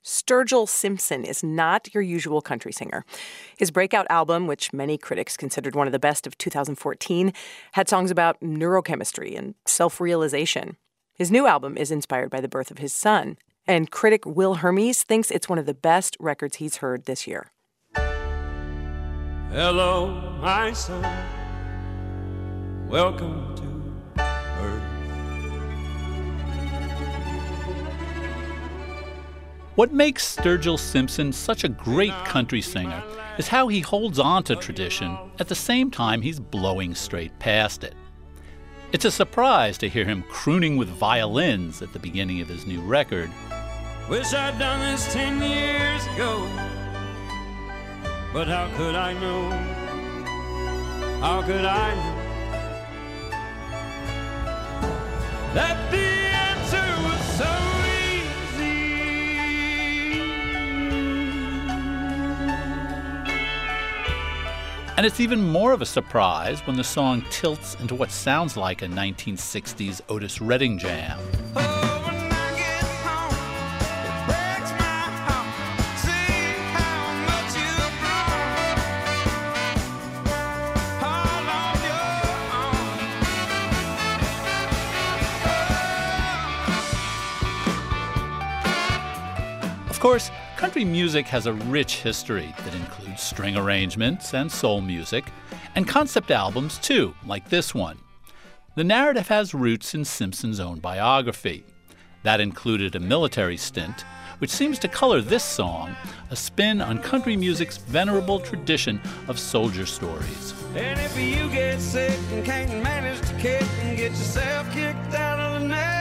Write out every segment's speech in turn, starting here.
Sturgill Simpson is not your usual country singer. His breakout album, which many critics considered one of the best of 2014, had songs about neurochemistry and self-realization. His new album is inspired by the birth of his son, and critic Will Hermes thinks it's one of the best records he's heard this year. Hello, my son. Welcome to Earth. What makes Sturgill Simpson such a great country singer is how he holds on to tradition at the same time he's blowing straight past it. It's a surprise to hear him crooning with violins at the beginning of his new record. Wish I'd done this 10 years ago, but how could I know? How could I know that the answer was so And it's even more of a surprise when the song tilts into what sounds like a 1960s Otis Redding jam. Of course, country music has a rich history that includes string arrangements and soul music, and concept albums too, like this one. The narrative has roots in Simpson's own biography. That included a military stint, which seems to color this song, a spin on country music's venerable tradition of soldier stories. And if you get sick and can't manage to kick and get yourself kicked out of the Navy,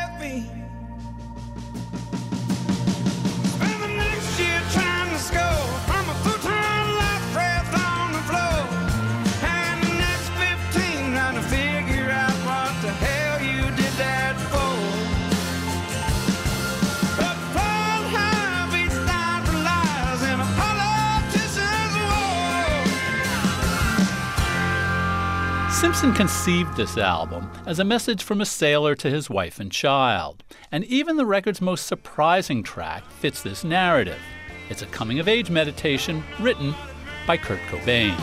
Simpson conceived this album as a message from a sailor to his wife and child, and even the record's most surprising track fits this narrative. It's a coming-of-age meditation written by Kurt Cobain.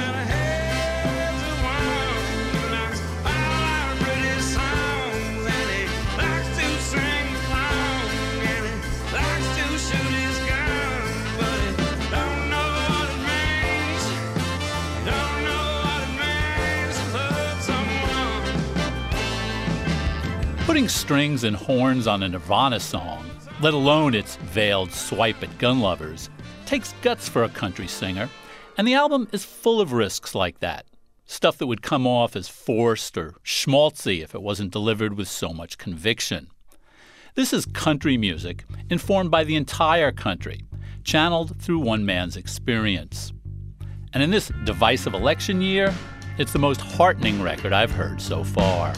Putting strings and horns on a Nirvana song, let alone its veiled swipe at gun lovers, takes guts for a country singer, and the album is full of risks like that. Stuff that would come off as forced or schmaltzy if it wasn't delivered with so much conviction. This is country music informed by the entire country, channeled through one man's experience. And in this divisive election year, it's the most heartening record I've heard so far.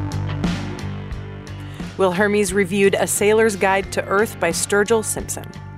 Will Hermes reviewed A Sailor's Guide to Earth by Sturgill Simpson.